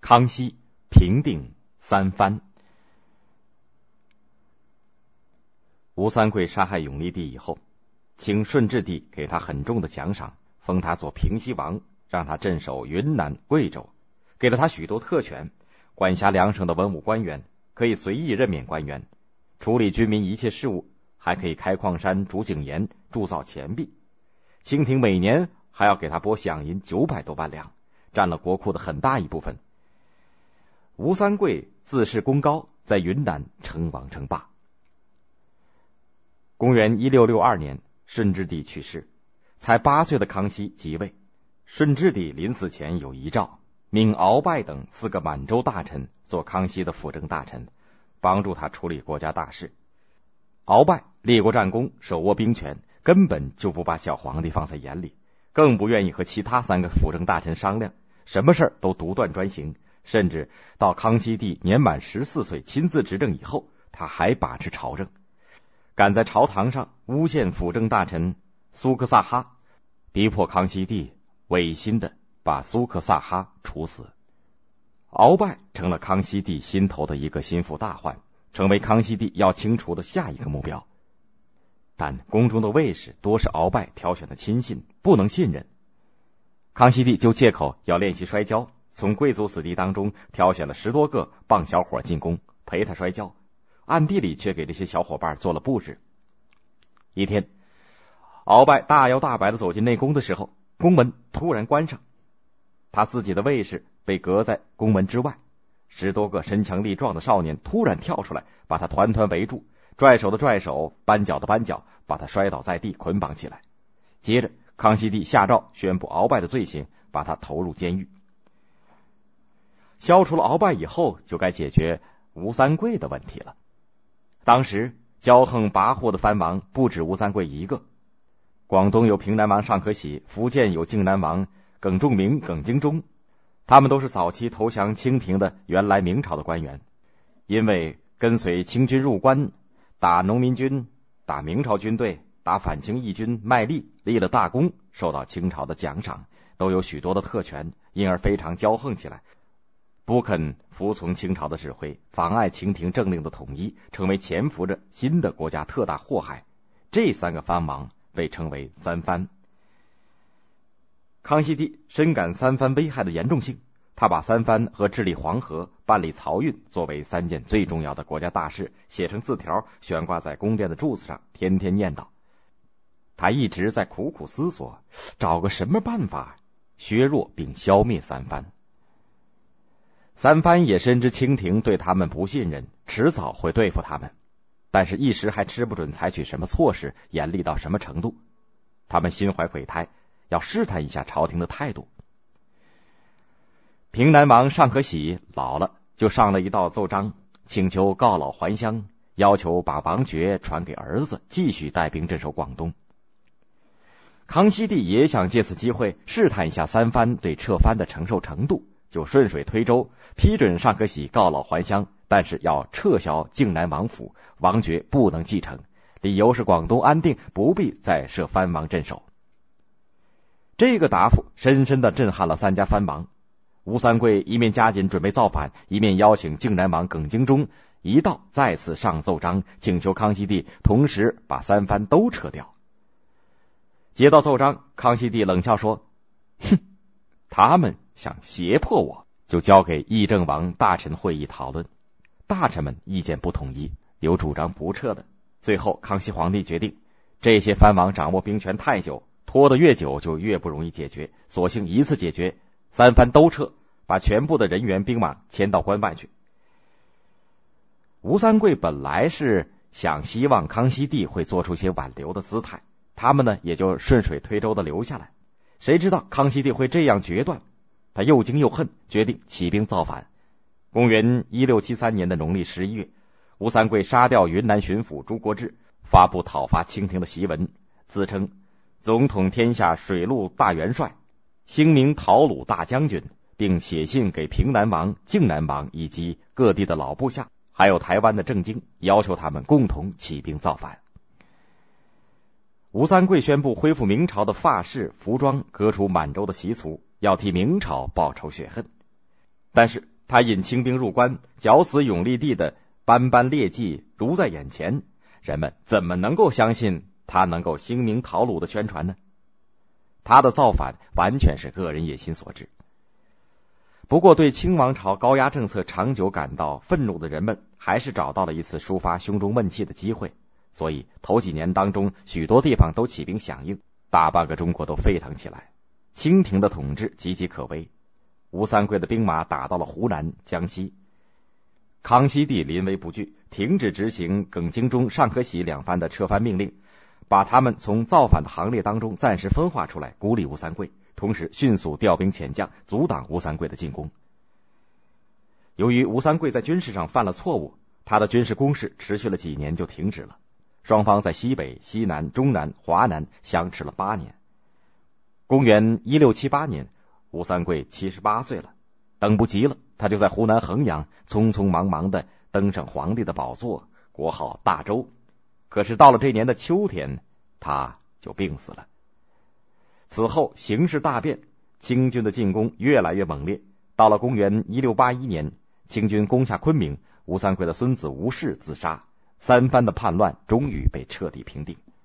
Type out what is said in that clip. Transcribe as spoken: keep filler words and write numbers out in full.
康熙平定三藩。吴三桂杀害永历帝以后，请顺治帝给他很重的奖赏，封他做平西王，让他镇守云南、贵州，给了他许多特权，管辖两省的文武官员，可以随意任免官员，处理军民一切事务，还可以开矿山、煮井盐、铸造钱币。清廷每年还要给他拨饷银九百多万两，占了国库的很大一部分。吴三桂自恃功高，在云南称王称霸。公元一六六二年，顺治帝去世，才八岁的康熙即位。顺治帝临死前有遗诏，命鳌拜等四个满洲大臣做康熙的辅政大臣，帮助他处理国家大事。鳌拜立过战功，手握兵权，根本就不把小皇帝放在眼里，更不愿意和其他三个辅政大臣商量，什么事都独断专行，甚至到康熙帝年满十四岁亲自执政以后，他还把持朝政，敢在朝堂上诬陷辅政大臣苏克萨哈，逼迫康熙帝违心的把苏克萨哈处死。鳌拜成了康熙帝心头的一个心腹大患，成为康熙帝要清除的下一个目标。但宫中的卫士多是鳌拜挑选的亲信，不能信任。康熙帝就借口要练习摔跤，从贵族子弟当中挑选了十多个棒小伙进宫陪他摔跤，暗地里却给这些小伙伴做了布置。一天，鳌拜大摇大摆地走进内宫的时候，宫门突然关上，他自己的卫士被隔在宫门之外，十多个身强力壮的少年突然跳出来，把他团团围住，拽手的拽手，扳脚的扳脚，把他摔倒在地，捆绑起来。接着康熙帝下诏宣布鳌拜的罪行，把他投入监狱。消除了鳌拜以后，就该解决吴三桂的问题了。当时骄横跋扈的藩王不止吴三桂一个，广东有平南王尚可喜，福建有靖南王耿仲明、耿精忠，他们都是早期投降清廷的原来明朝的官员，因为跟随清军入关，打农民军，打明朝军队，打反清义军，卖力，立了大功，受到清朝的奖赏，都有许多的特权，因而非常骄横起来，不肯服从清朝的指挥，妨碍清廷政令的统一，成为潜伏着新的国家特大祸害。这三个藩王被称为三藩。康熙帝深感三藩危害的严重性，他把三藩和治理黄河、办理漕运作为三件最重要的国家大事，写成字条悬挂在宫殿的柱子上，天天念叨。他一直在苦苦思索，找个什么办法削弱并消灭三藩。三藩也深知清廷对他们不信任，迟早会对付他们，但是一时还吃不准采取什么措施，严厉到什么程度。他们心怀鬼胎，要试探一下朝廷的态度。平南王尚可喜老了，就上了一道奏章，请求告老还乡，要求把王爵传给儿子，继续带兵镇守广东。康熙帝也想借此机会试探一下三藩对撤藩的承受程度，就顺水推舟，批准尚可喜告老还乡，但是要撤销靖南王府，王爵不能继承，理由是广东安定，不必再设藩王镇守。这个答复深深地震撼了三家藩王。吴三桂一面加紧准备造反，一面邀请靖南王耿精忠一道再次上奏章，请求康熙帝同时把三藩都撤掉。接到奏章，康熙帝冷笑说：哼，他们想胁迫我，就交给议政王大臣会议讨论。大臣们意见不统一，有主张不撤的。最后康熙皇帝决定，这些藩王掌握兵权太久，拖得越久就越不容易解决，索性一次解决，三藩都撤，把全部的人员兵马迁到关外去。吴三桂本来是想希望康熙帝会做出些挽留的姿态，他们呢也就顺水推舟的留下来。谁知道康熙帝会这样决断，他又惊又恨，决定起兵造反。公元一六七三年的农历十一月，吴三桂杀掉云南巡抚朱国治，发布讨伐清廷的檄文，自称总统天下水陆大元帅，兴明讨虏大将军，并写信给平南王、靖南王以及各地的老部下，还有台湾的政经，要求他们共同起兵造反。吴三桂宣布恢复明朝的发饰、服装，革除满洲的习俗，要替明朝报仇雪恨。但是他引清兵入关，绞死永历帝的斑斑劣迹如在眼前，人们怎么能够相信他能够兴明讨虏的宣传呢？他的造反完全是个人野心所致。不过对清王朝高压政策长久感到愤怒的人们，还是找到了一次抒发胸中闷气的机会，所以头几年当中，许多地方都起兵响应，大半个中国都沸腾起来。清廷的统治岌岌可危，吴三桂的兵马打到了湖南、江西。康熙帝临危不惧，停止执行耿精忠、尚可喜两番的撤藩命令，把他们从造反的行列当中暂时分化出来，孤立吴三桂，同时迅速调兵遣将，阻挡吴三桂的进攻。由于吴三桂在军事上犯了错误，他的军事攻势持续了几年就停止了。双方在西北、西南、中南、华南相持了八年。公元一六七八年，吴三桂七十八岁了，等不及了，他就在湖南衡阳匆匆忙忙地登上皇帝的宝座，国号大周。可是到了这年的秋天，他就病死了。此后形势大变，清军的进攻越来越猛烈。到了公元一六八一年，清军攻下昆明，吴三桂的孙子吴氏自杀，三番的叛乱终于被彻底平定。